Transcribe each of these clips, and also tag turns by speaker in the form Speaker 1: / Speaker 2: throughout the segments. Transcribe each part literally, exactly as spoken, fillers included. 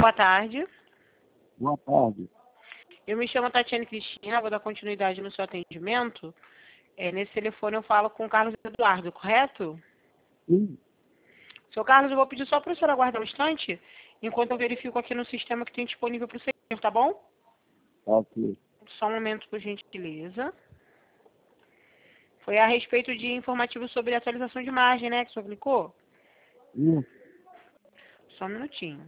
Speaker 1: Boa tarde.
Speaker 2: Boa tarde.
Speaker 1: Eu me chamo Tatiane Cristina, vou dar continuidade no seu atendimento. É, nesse telefone eu falo com o Carlos Eduardo, correto?
Speaker 2: Sim.
Speaker 1: Seu Carlos, eu vou pedir só para o senhor aguardar um instante, enquanto eu verifico aqui no sistema que tem disponível para o senhor, tá bom?
Speaker 2: Ok.
Speaker 1: Só um momento, por gentileza. Foi a respeito de informativo sobre atualização de imagem, né, que o senhor clicou?
Speaker 2: Isso.
Speaker 1: Só um minutinho.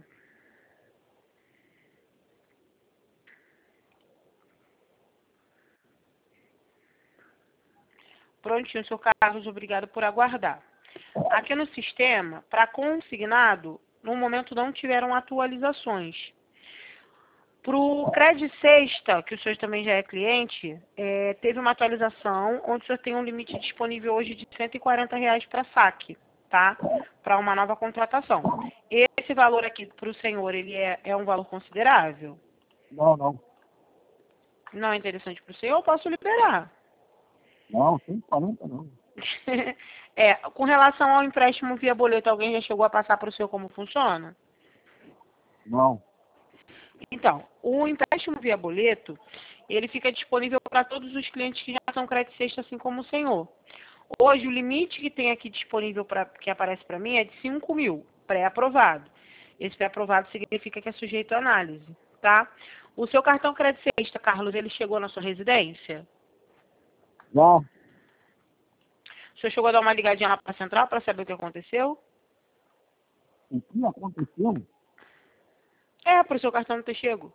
Speaker 1: Prontinho, seu Carlos, obrigado por aguardar. Aqui no sistema, para consignado, no momento não tiveram atualizações. Para o Credit Sexta, que o senhor também já é cliente, é, teve uma atualização onde o senhor tem um limite disponível hoje de cento e quarenta reais para saque, tá? Para uma nova contratação. Esse valor aqui para o senhor, ele é, é um valor considerável?
Speaker 2: Não, não.
Speaker 1: Não é interessante para o senhor? Eu posso liberar.
Speaker 2: Não, cento e quarenta não.
Speaker 1: É, com relação ao empréstimo via boleto, alguém já chegou a passar para o senhor como funciona?
Speaker 2: Não.
Speaker 1: Então, o empréstimo via boleto, ele fica disponível para todos os clientes que já são Credit Sexta, assim como o senhor. Hoje, o limite que tem aqui disponível, pra, que aparece para mim, é de cinco mil, pré-aprovado. Esse pré-aprovado significa que é sujeito à análise, tá? O seu cartão Credit Sexta, Carlos, ele chegou na sua residência?
Speaker 2: Já.
Speaker 1: O senhor chegou a dar uma ligadinha lá para a central para saber o que aconteceu?
Speaker 2: O que aconteceu?
Speaker 1: É, para o seu cartão não ter chego.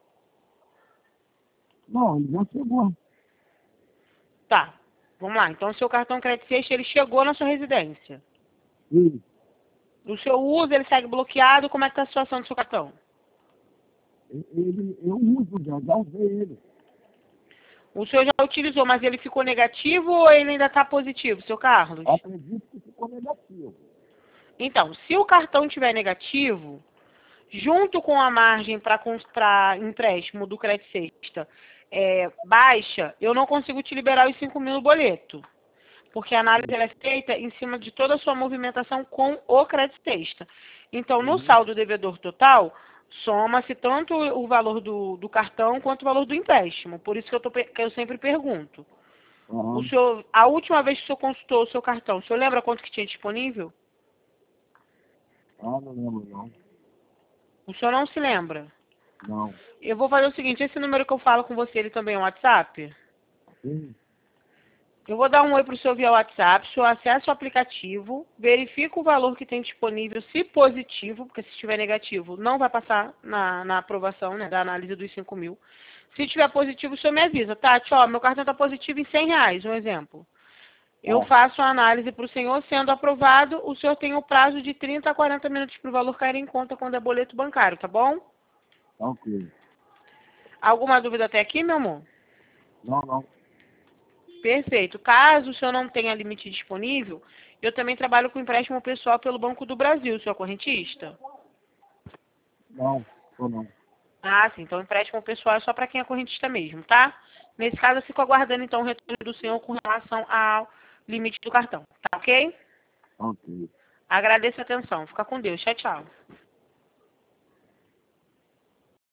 Speaker 2: Não, ele já chegou.
Speaker 1: Tá, vamos lá. Então, o seu cartão Credit Sexta, ele chegou na sua residência.
Speaker 2: Sim.
Speaker 1: O seu uso, ele segue bloqueado. Como é que está a situação do seu cartão?
Speaker 2: Ele, eu uso, já, já usei ele.
Speaker 1: O senhor já utilizou, mas ele ficou negativo ou ele ainda está positivo, seu Carlos?
Speaker 2: Acredito que ficou negativo.
Speaker 1: Então, se o cartão estiver negativo, junto com a margem para empréstimo do Credit Sexta é, baixa, eu não consigo te liberar os cinco mil no boleto. Porque a análise ela é feita em cima de toda a sua movimentação com o Credit Sexta. Então, no
Speaker 2: Uhum.
Speaker 1: saldo devedor total, soma-se tanto o valor do, do cartão quanto o valor do empréstimo. Por isso que eu, tô, que eu sempre pergunto.
Speaker 2: Uhum.
Speaker 1: O senhor, a última vez que o senhor consultou o seu cartão, o senhor lembra quanto que tinha disponível?
Speaker 2: Ah, não lembro, não.
Speaker 1: O senhor não se lembra?
Speaker 2: Não.
Speaker 1: Eu vou fazer o seguinte, esse número que eu falo com você, ele também é um WhatsApp?
Speaker 2: Sim.
Speaker 1: Eu vou dar um oi para o senhor via WhatsApp, o senhor acessa o aplicativo, verifica o valor que tem disponível, se positivo, porque se estiver negativo, não vai passar na, na aprovação, né, da análise dos cinco mil. Se estiver positivo, o senhor me avisa, Tati, ó, meu cartão está positivo em cem reais, um exemplo. Eu
Speaker 2: Ah.
Speaker 1: faço a análise para o senhor, sendo aprovado, o senhor tem o prazo de trinta a quarenta minutos para o valor cair em conta quando é boleto bancário, tá bom?
Speaker 2: Ok.
Speaker 1: Alguma dúvida até aqui, meu amor?
Speaker 2: Não, não.
Speaker 1: Perfeito. Caso o senhor não tenha limite disponível, eu também trabalho com empréstimo pessoal pelo Banco do Brasil, senhor correntista?
Speaker 2: Não, tô não.
Speaker 1: Ah, sim. Então empréstimo pessoal é só para quem é correntista mesmo, tá? Nesse caso, eu fico aguardando então o retorno do senhor com relação ao limite do cartão, tá ok?
Speaker 2: Ok.
Speaker 1: Agradeço a atenção. Fica com Deus. Tchau, tchau.